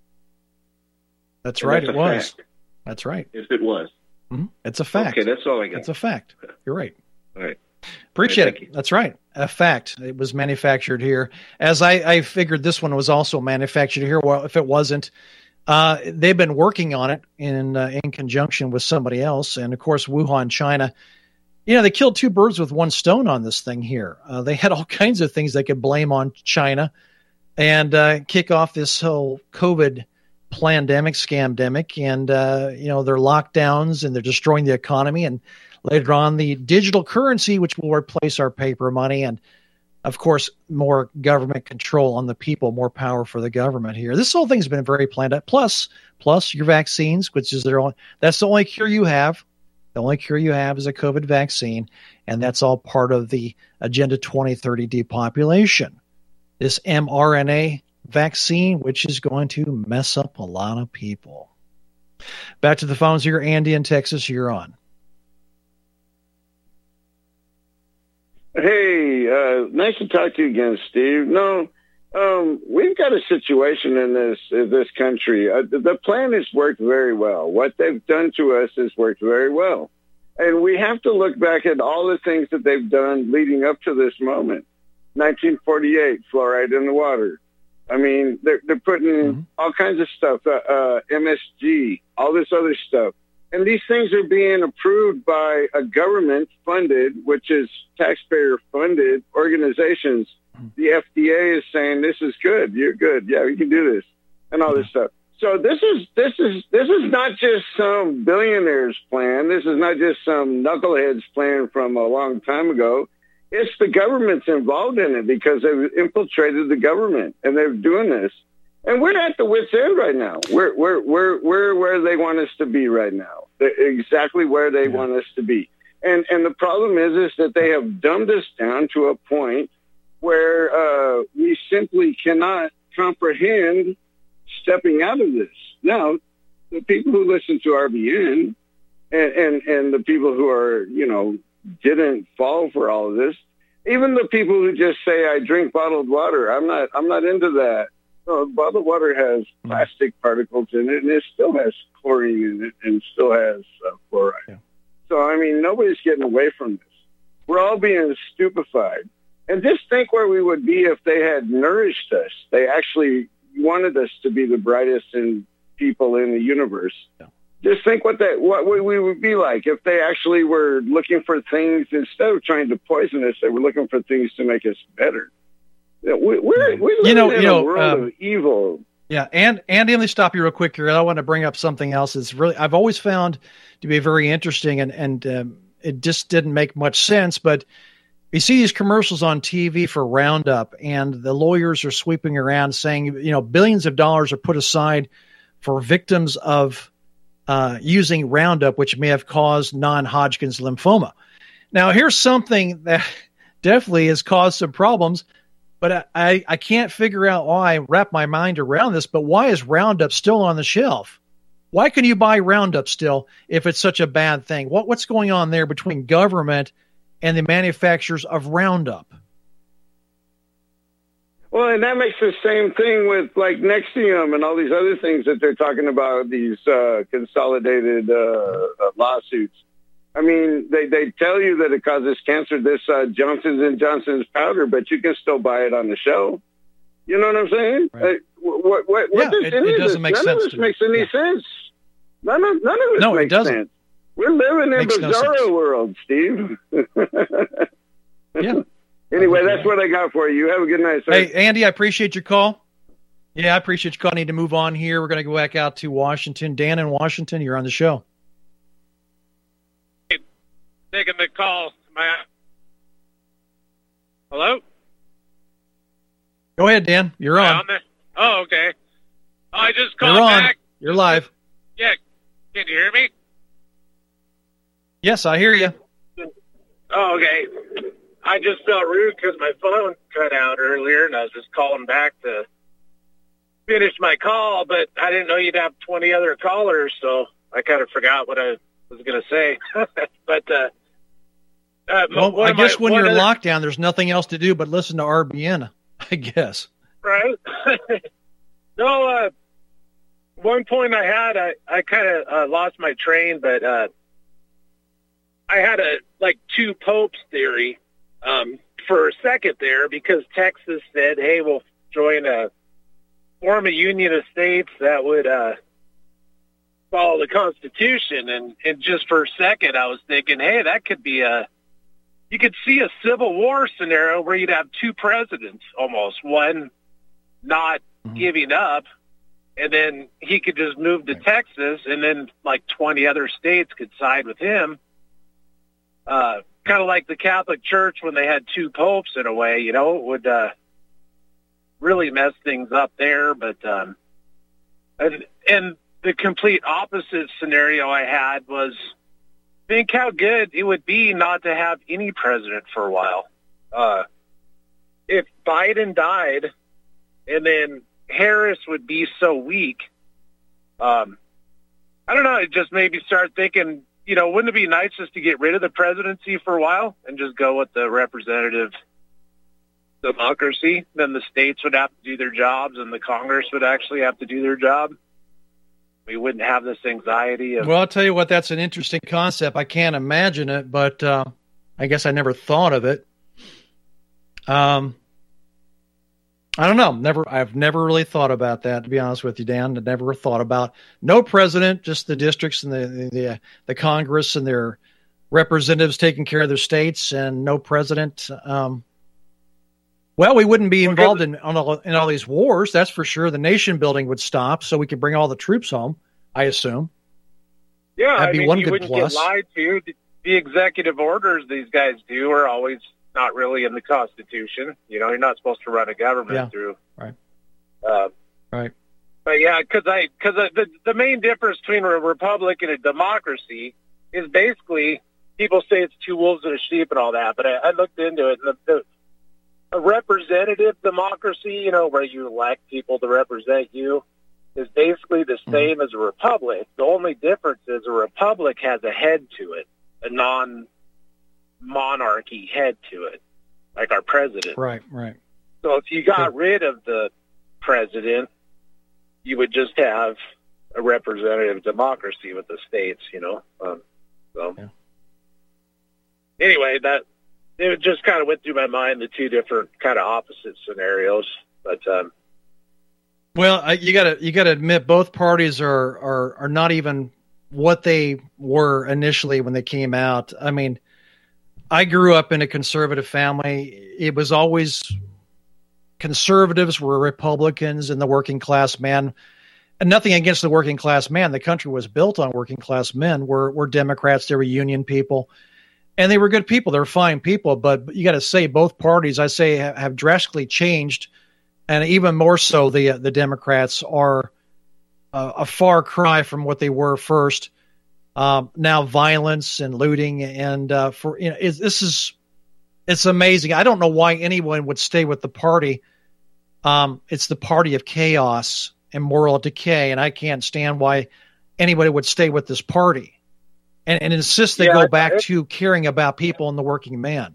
That's And right. that's It a was. fact. That's right. Yes, it was. Mm-hmm. It's a fact. Okay, that's all I got. It's a fact. You're right. All right. Appreciate All right, it. That's right. A fact. It was manufactured here. As I, I figured this one was also manufactured here. Well, if it wasn't, uh, they've been working on it in uh, in conjunction with somebody else. And, of course, Wuhan, China. You know, they killed two birds with one stone on this thing here. Uh, they had all kinds of things they could blame on China and uh, kick off this whole COVID pandemic, scamdemic, and, uh, you know, their lockdowns, and they're destroying the economy. And later on, the digital currency, which will replace our paper money. And, of course, more government control on the people, more power for the government here. This whole thing's been very planned out. Plus, plus your vaccines, which is their only, that's the only cure you have. The only cure you have is a COVID vaccine. And that's all part of the Agenda twenty thirty depopulation. This mRNA vaccine, which is going to mess up a lot of people. Back to the phones here. Andy in Texas, you're on. Hey, uh, nice to talk to you again, Steve. No, um, we've got a situation in this in this country. Uh, the plan has worked very well. What they've done to us has worked very well. And we have to look back at all the things that they've done leading up to this moment. nineteen forty-eight, fluoride in the water. I mean, they're, they're putting mm-hmm. all kinds of stuff, uh, uh, M S G, all this other stuff. And these things are being approved by a government-funded, which is taxpayer-funded organizations. Mm-hmm. The F D A is saying, this is good, you're good, yeah, we can do this, and all this stuff. So this is this is this is not just some billionaire's plan. This is not just some knucklehead's plan from a long time ago. It's the government's involved in it because they've infiltrated the government and they're doing this. And we're at the wit's end right now. We're we're we're we're where they want us to be right now. They're exactly where they yeah. want us to be. And and the problem is is that they have dumbed us down to a point where uh, we simply cannot comprehend stepping out of this. Now, the people who listen to R B N and, and, and the people who are, you know, didn't fall for all of this, even the people who just say, I drink bottled water, I'm not, I'm not into that. No, bottled water has plastic particles in it, and it still has chlorine in it, and still has uh, fluoride. Yeah. So, I mean, nobody's getting away from this. We're all being stupefied. And just think where we would be if they had nourished us. They actually wanted us to be the brightest in people in the universe. Yeah. Just think what that what we would be like if they actually were looking for things instead of trying to poison us. They were looking for things to make us better. We, we're we live you know, in you a know, world um, of evil. Yeah, and Andy, let me stop you real quick here. I want to bring up something else. It's really I've always found to be very interesting, and and um, it just didn't make much sense, but. You see these commercials on T V for Roundup, and the lawyers are sweeping around saying, you know, billions of dollars are put aside for victims of uh, using Roundup, which may have caused non-Hodgkin's lymphoma. Now, here's something that definitely has caused some problems, but I, I can't figure out why, wrap my mind around this, but why is Roundup still on the shelf? Why can you buy Roundup still if it's such a bad thing? What What's going on there between government and the manufacturers of Roundup? Well, and that makes the same thing with like Nexium and all these other things that they're talking about, these uh, consolidated uh, lawsuits. I mean, they, they tell you that it causes cancer, this uh, Johnson's and Johnson's powder, but you can still buy it on the shelf. You know what I'm saying? Right. Uh, what what, what Yeah, does it- any it of doesn't this, make none sense of this to me. makes any sense. None of, none of it No, it makes doesn't. sense. We're living in Makes no bizarro sense. world, Steve. Yeah. Anyway, that's what I got for you. You have a good night, sir. Hey, Andy, I appreciate your call. Yeah, I appreciate your call. I need to move on here. We're going to go back out to Washington. Dan in Washington, you're on the show. Taking the call. My... Hello? Go ahead, Dan. You're Am I on. there? Oh, okay. I just called You're on. back. You're live. Yeah. Can you hear me? Yes, I hear you. Oh, okay. I just felt rude because my phone cut out earlier, and I was just calling back to finish my call, but I didn't know you'd have twenty other callers, so I kind of forgot what I was going to say. but, uh, uh, Well, one I of guess my- when one you're in other- lockdown, there's nothing else to do but listen to R B N, I guess. Right? no, uh, one point I had, I, I kind of uh, lost my train, but uh, I had a, like, two popes theory um, for a second there because Texas said, hey, we'll join a form a union of states that would uh, follow the Constitution. And, and just for a second, I was thinking, hey, that could be a, you could see a civil war scenario where you'd have two presidents almost, one not mm-hmm. giving up, and then he could just move to right. Texas, and then like twenty other states could side with him. Uh, kind of like the Catholic Church when they had two popes in a way, you know, it would uh, really mess things up there. But um, and, and the complete opposite scenario I had was think how good it would be not to have any president for a while. Uh, if Biden died and then Harris would be so weak, um, I don't know, it just made me start thinking, you know, wouldn't it be nice just to get rid of the presidency for a while and just go with the representative democracy? Then the states would have to do their jobs and the Congress would actually have to do their job. We wouldn't have this anxiety of... Well, I'll tell you what, that's an interesting concept. I can't imagine it, but uh, I guess I never thought of it. Um, I don't know. Never, I've never really thought about that, to be honest with you, Dan. I never thought about no president, just the districts and the the, the, the Congress and their representatives taking care of their states, and no president. Um, well, we wouldn't be involved in on all, in all these wars, that's for sure. The nation building would stop, so we could bring all the troops home, I assume. Yeah, That'd I be mean, one you good wouldn't plus. get lied to. The, the executive orders these guys do are always not really in the Constitution. You know, you're not supposed to run a government Yeah. through. Right. Uh, right. But yeah, because I because the the main difference between a republic and a democracy is basically people say it's two wolves and a sheep and all that, but I, I looked into it. And the, the, a representative democracy, you know, where you elect people to represent you, is basically the same mm-hmm. as a republic. The only difference is a republic has a head to it, a non-monarchy head to it, like our president. Right, right. So if you got rid of the president, you would just have a representative democracy with the states, you know. Um, so yeah. Anyway, that it just kind of went through my mind, the two different kind of opposite scenarios. But um, well, I, you gotta you gotta admit both parties are, are are not even what they were initially when they came out. I mean, I grew up in a conservative family. It was always conservatives were Republicans and the working class man. And nothing against the working class man. The country was built on working class men. We're, we're Democrats. They were union people. And they were good people. They were fine people. But you got to say both parties, I say, have, have drastically changed. And even more so, the, the Democrats are uh, a far cry from what they were first. Um, now violence and looting. And uh, for you know, it, this is it's amazing. I don't know why anyone would stay with the party. Um, it's the party of chaos and moral decay, and I can't stand why anybody would stay with this party and, and insist they Yeah, go back it- to caring about people and the working man.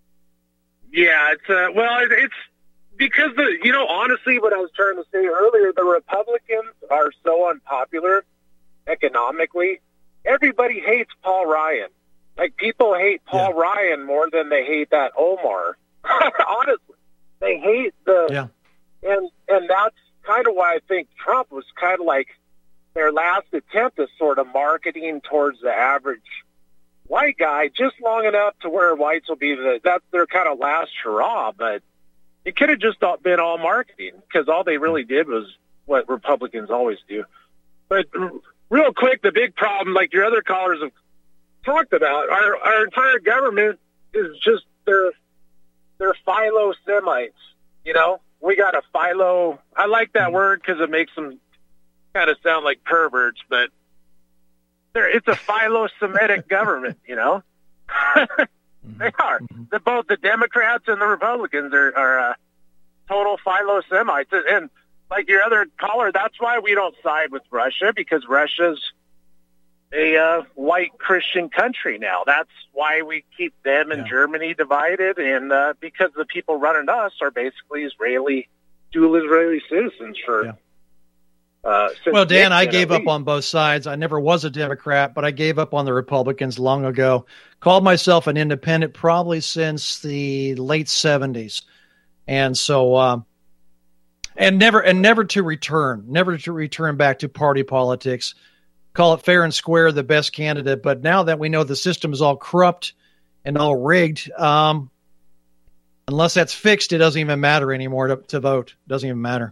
yeah, it's uh, well, it, it's because the you know honestly, what I was trying to say earlier, the Republicans are so unpopular economically. Everybody hates Paul Ryan. Like, people hate Paul yeah. Ryan more than they hate that Omar. Honestly, they hate the yeah. and and that's kind of why I think Trump was kind of like their last attempt at sort of marketing towards the average white guy, just long enough to where whites will be the that's their kind of last hurrah. But it could have just been all marketing, because all they really did was what Republicans always do. But real quick, the big problem, like your other callers have talked about, our our entire government is just their they're philo-Semites. You know, we got a philo. I like that word because it makes them kind of sound like perverts, but they're, it's a philo-Semitic government. You know, they are. The, both the Democrats and the Republicans are, are uh, total philo-Semites, and like your other caller, that's why we don't side with Russia, because Russia's a uh, white Christian country now. That's why we keep them and yeah. Germany divided, and uh, because the people running us are basically Israeli, dual Israeli citizens for. Yeah. Uh, well, Dan, I gave up on both sides. I never was a Democrat, but I gave up on the Republicans long ago. Called myself an independent probably since the late seventies, and so. Um, And never, and never to return, never to return back to party politics. Call it fair and square, the best candidate. But now that we know the system is all corrupt and all rigged, um, unless that's fixed, it doesn't even matter anymore to, to vote. It doesn't even matter.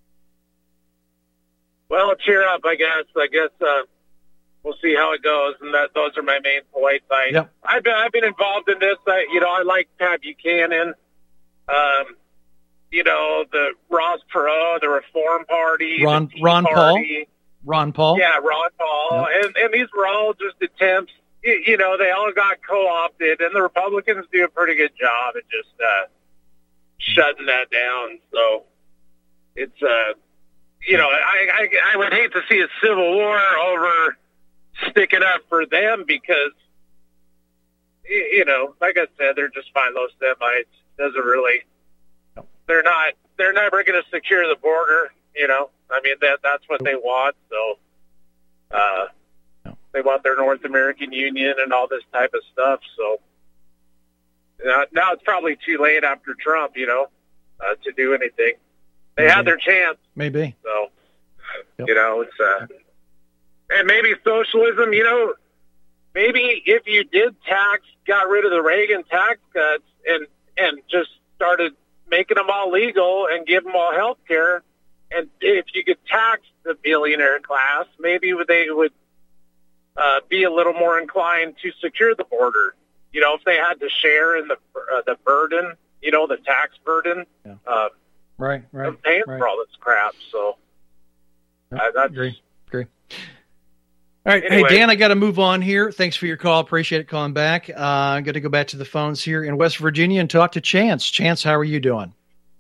Well, cheer up, I guess. I guess uh, we'll see how it goes, and that those are my main points. I, yep. I've been, I've been involved in this. I, you know, I like Pat Buchanan. Um, You know, the Ross Perot, the Reform Party, Ron, the Tea Ron Party. Paul, Ron Paul, yeah, Ron Paul, yep. and and these were all just attempts. You, you know, they all got co-opted, and the Republicans do a pretty good job at just uh, shutting that down. So it's, uh, you know, I, I I would hate to see a civil war over sticking up for them, because you know, like I said, they're just philo-Semites. Doesn't really. They're not. They're never going to secure the border. You know, I mean that that's what they want. So, uh, they want their North American Union and all this type of stuff. So now, now it's probably too late after Trump. You know, uh, to do anything. They maybe. had their chance. Maybe. So, yep. you know, it's uh, and maybe socialism. You know, maybe if you did tax, got rid of the Reagan tax cuts, and and just started making them all legal and give them all health care. And if you could tax the billionaire class, maybe they would uh, be a little more inclined to secure the border. You know, if they had to share in the uh, the burden, you know, the tax burden. Yeah. Uh, right, right. Of paying right. for all this crap. So yep. uh, that's agree. Agree. All right. Anyway. Hey, Dan, I got to move on here. Thanks for your call. Appreciate it calling back. Uh, I'm going to go back to the phones here in West Virginia and talk to Chance. Chance, how are you doing?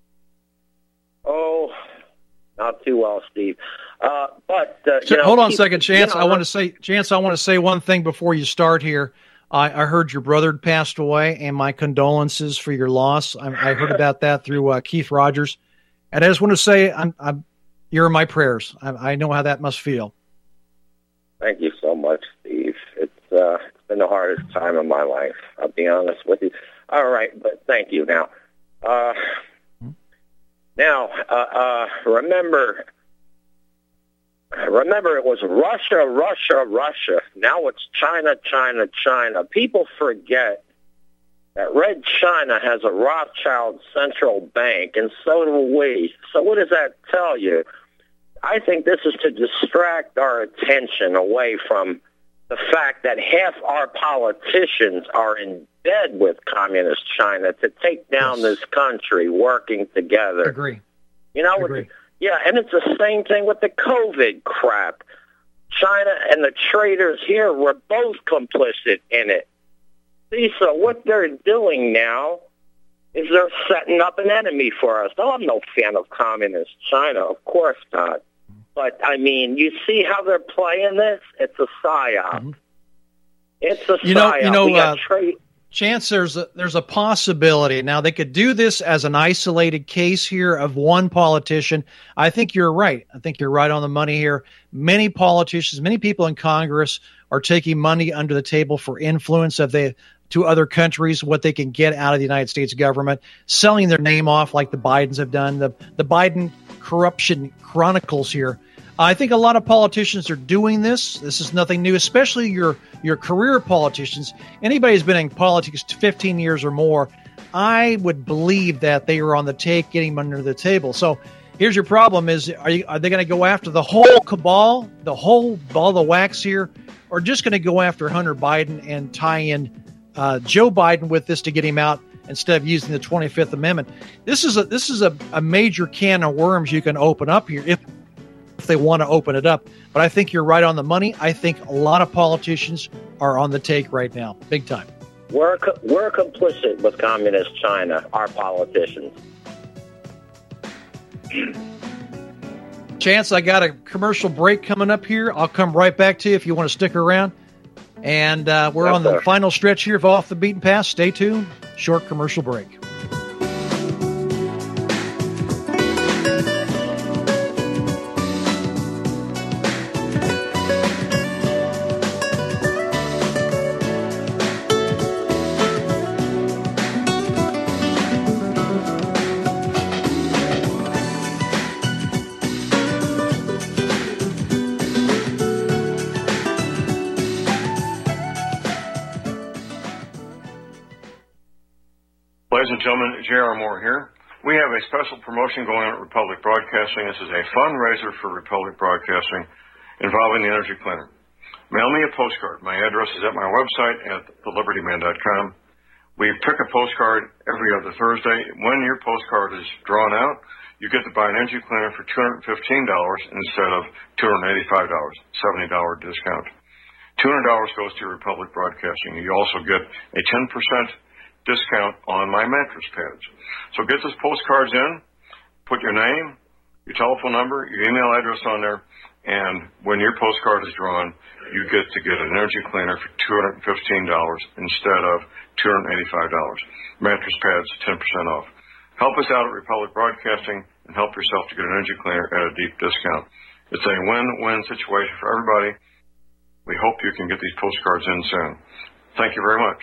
Oh, not too well, Steve. Uh, but uh, so, you know, hold on keep, a second, Chance. You know, I want to say, Chance, I want to say one thing before you start here. I, I heard your brother passed away, and my condolences for your loss. I, I heard about that through uh, Keith Rogers, and I just want to say, I'm, I'm you're in my prayers. I, I know how that must feel. Thank you so much, Steve. It's, uh, it's been the hardest time of my life, I'll be honest with you. All right, but thank you. Now, uh, now, uh, uh, remember, remember it was Russia, Russia, Russia. Now it's China, China, China. People forget that Red China has a Rothschild central bank, and so do we. So what does that tell you? I think this is to distract our attention away from the fact that half our politicians are in bed with Communist China to take down yes. this country, working together. Agree. You know, Agree. With, yeah, and it's the same thing with the COVID crap. China and the traders here were both complicit in it. See, so what they're doing now is they're setting up an enemy for us. Oh, I'm no fan of Communist China, of course not. But, I mean, you see how they're playing this? It's a psyop. Mm-hmm. It's a you know, psyop. You know, we got uh, trade, Chance, there's a, there's a possibility. Now, they could do this as an isolated case here of one politician. I think you're right. I think you're right on the money here. Many politicians, many people in Congress are taking money under the table for influence of the to other countries, what they can get out of the United States government, selling their name off like the Bidens have done. The, the Biden corruption chronicles here. I think a lot of politicians are doing this. This is nothing new, especially your your career politicians. Anybody who's been in politics fifteen years or more, I would believe that they are on the take, getting under the table. So here's your problem: is are you, are they going to go after the whole cabal, the whole ball of wax here, or just going to go after Hunter Biden and tie in uh, Joe Biden with this to get him out instead of using the twenty-fifth Amendment? This is a this is a, a major can of worms you can open up here if. if they want to open it up. But I think you're right on the money. I think a lot of politicians are on the take right now, big time. We're, we're complicit with communist China, our politicians. Chance, I got a commercial break coming up here. I'll come right back to you if you want to stick around. And uh, we're yes, on the sir. final stretch here of Off the Beaten Path. Stay tuned. Short commercial break. Ladies and gentlemen, J R. Moore here. We have a special promotion going on at Republic Broadcasting. This is a fundraiser for Republic Broadcasting involving the Energy Cleaner. Mail me a postcard. My address is at my website at the liberty man dot com. We pick a postcard every other Thursday. When your postcard is drawn out, you get to buy an Energy Cleaner for two hundred fifteen dollars instead of two hundred eighty-five dollars, seventy dollars discount. two hundred dollars goes to Republic Broadcasting. You also get a ten percent discount on my mattress pads. So get those postcards in, put your name, your telephone number, your email address on there, and when your postcard is drawn, you get to get an Energy Cleaner for two hundred fifteen dollars instead of two hundred eighty-five dollars. Mattress pads, ten percent off. Help us out at Republic Broadcasting and help yourself to get an Energy Cleaner at a deep discount. It's a win-win situation for everybody. We hope you can get these postcards in soon. Thank you very much.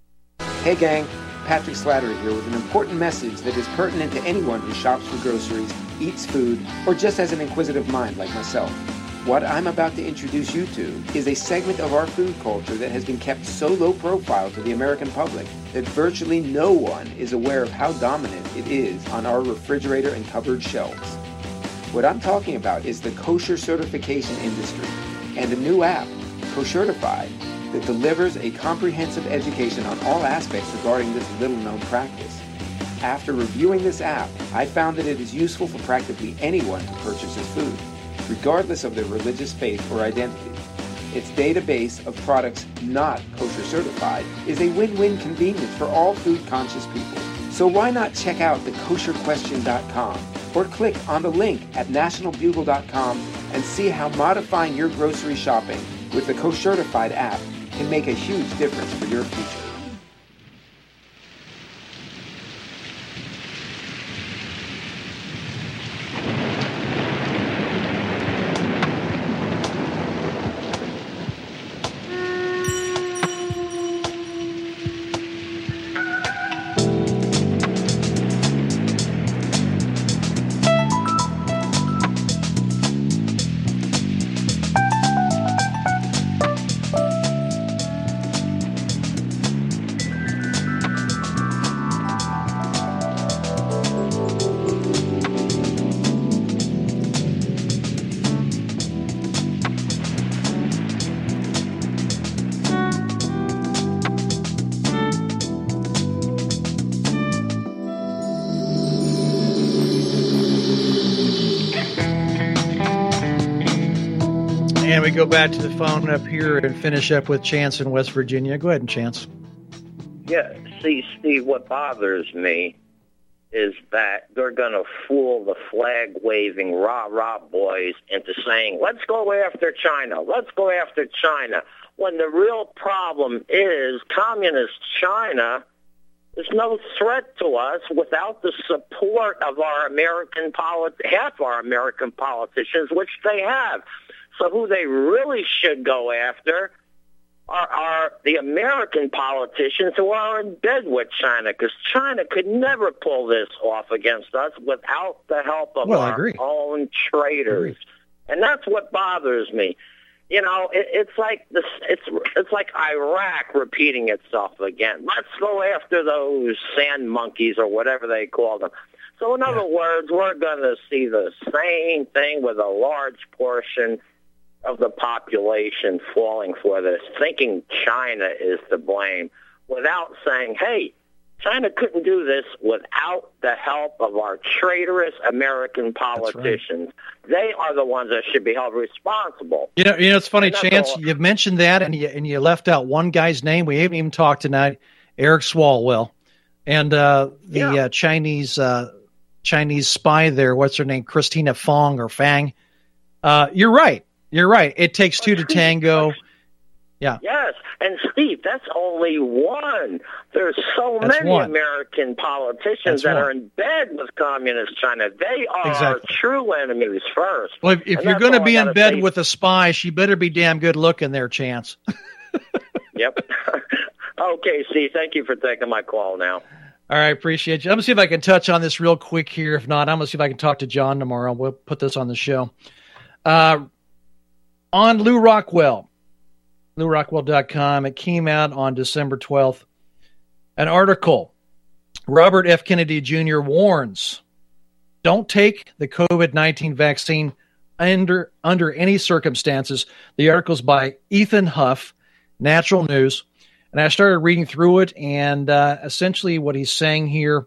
Hey gang, Patrick Slattery here with an important message that is pertinent to anyone who shops for groceries, eats food, or just has an inquisitive mind like myself. What I'm about to introduce you to is a segment of our food culture that has been kept so low profile to the American public that virtually no one is aware of how dominant it is on our refrigerator and cupboard shelves. What I'm talking about is the kosher certification industry and a new app, Koshertified, that delivers a comprehensive education on all aspects regarding this little-known practice. After reviewing this app, I found that it is useful for practically anyone who purchases food, regardless of their religious faith or identity. Its database of products not kosher certified is a win-win convenience for all food-conscious people. So why not check out the kosher question dot com or click on the link at national bugle dot com and see how modifying your grocery shopping with the Koshertified app can make a huge difference for your future. And we go back to the phone up here and finish up with Chance in West Virginia. Go ahead, and Chance. Yeah, see, Steve, what bothers me is that they're going to fool the flag-waving rah-rah boys into saying, let's go after China, let's go after China, when the real problem is communist China is no threat to us without the support of our American polit- half our American politicians, which they have. So who they really should go after are, are the American politicians who are in bed with China, because China could never pull this off against us without the help of well, I our agree. own traitors. And that's what bothers me. You know, it, it's like this. It's it's like Iraq repeating itself again. Let's go after those sand monkeys or whatever they call them. So, in other words, we're going to see the same thing with a large portion of the population falling for this, thinking China is to blame, without saying, hey, China couldn't do this without the help of our traitorous American politicians. Right. They are the ones that should be held responsible. You know, you know, it's funny, Chance, all. you've mentioned that, and you, and you left out one guy's name. We haven't even talked tonight, Eric Swalwell, and uh, the yeah. uh, Chinese uh, Chinese spy there. What's her name? Christina Fong or Fang. Uh, you're right. You're right. It takes two to tango. Yeah. Yes, and Steve, that's only one. There's so that's many one. American politicians that's that one. are in bed with communist China. They are exactly. our true enemies first. Well, if, if you're going to be in bed say. with a spy, she better be damn good looking there, Chance. Yep. Okay, Steve, thank you for taking my call now. All right, appreciate you. I'm going to see if I can touch on this real quick here. If not, I'm going to see if I can talk to John tomorrow. We'll put this on the show. Uh, on Lou Rockwell. Lou Rockwell dot com. It came out on December twelfth. An article. Robert F. Kennedy Junior warns, don't take the COVID nineteen vaccine under under any circumstances. The article's by Ethan Huff, Natural News. And I started reading through it, and uh, essentially what he's saying here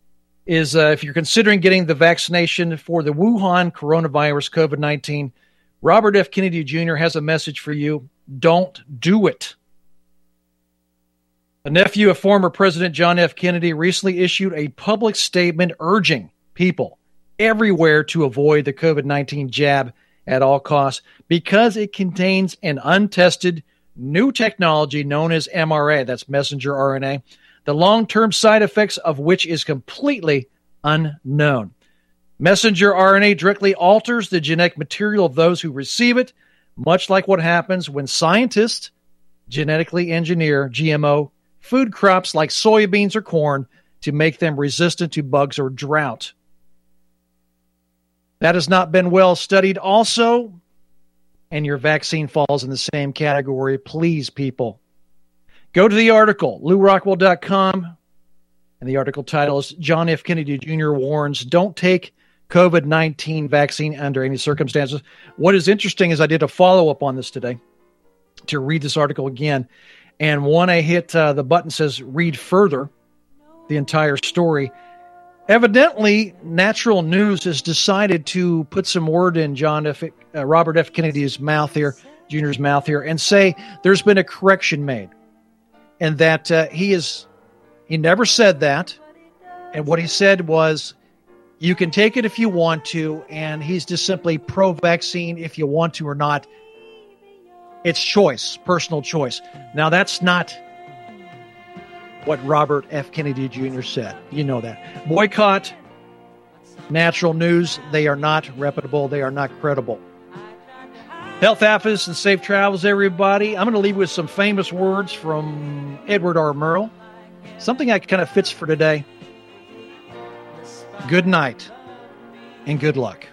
is uh, if you're considering getting the vaccination for the Wuhan coronavirus COVID nineteen, Robert F. Kennedy Junior has a message for you. Don't do it. A nephew of former President John F. Kennedy recently issued a public statement urging people everywhere to avoid the COVID nineteen jab at all costs because it contains an untested new technology known as M R A, that's messenger R N A, the long-term side effects of which is completely unknown. Messenger R N A directly alters the genetic material of those who receive it, much like what happens when scientists genetically engineer G M O food crops like soybeans or corn to make them resistant to bugs or drought. That has not been well studied also, and your vaccine falls in the same category. Please, people, go to the article, Lou Rockwell dot com, and the article title is John F. Kennedy Junior warns, don't take COVID nineteen vaccine under any circumstances. What is interesting is I did a follow-up on this today to read this article again. And when I hit uh, the button says read further, the entire story, evidently Natural News has decided to put some word in John F. Uh, Robert F. Kennedy's mouth here, Junior's mouth here, and say there's been a correction made. And that uh, he is, he never said that. And what he said was, you can take it if you want to, and he's just simply pro-vaccine if you want to or not. It's choice, personal choice. Now, that's not what Robert F. Kennedy Junior said. You know that. Boycott Natural News. They are not reputable. They are not credible. Health affairs and safe travels, everybody. I'm going to leave with some famous words from Edward R. Murrow. Something that kind of fits for today. Good night and good luck.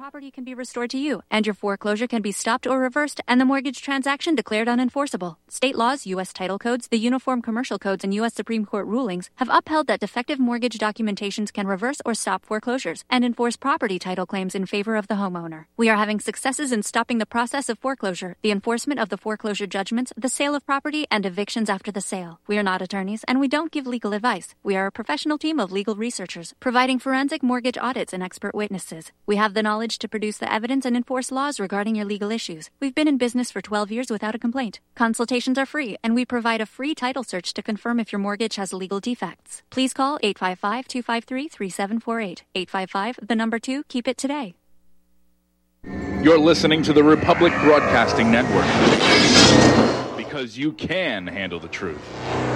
property can be restored to you, and your foreclosure can be stopped or reversed, and the mortgage transaction declared unenforceable. State laws, U S title codes, the Uniform Commercial Codes, and U S Supreme Court rulings have upheld that defective mortgage documentations can reverse or stop foreclosures and enforce property title claims in favor of the homeowner. We are having successes in stopping the process of foreclosure, the enforcement of the foreclosure judgments, the sale of property, and evictions after the sale. We are not attorneys, and we don't give legal advice. We are a professional team of legal researchers, providing forensic mortgage audits and expert witnesses. We have the knowledge to produce the evidence and enforce laws regarding your legal issues. We've been in business for twelve years without a complaint. Consultations are free, and we provide a free title search to confirm if your mortgage has legal defects. Please call eight five five, two five three, three seven four eight. eight five five, the number two, keep it today. You're listening to the Republic Broadcasting Network, because you can handle the truth.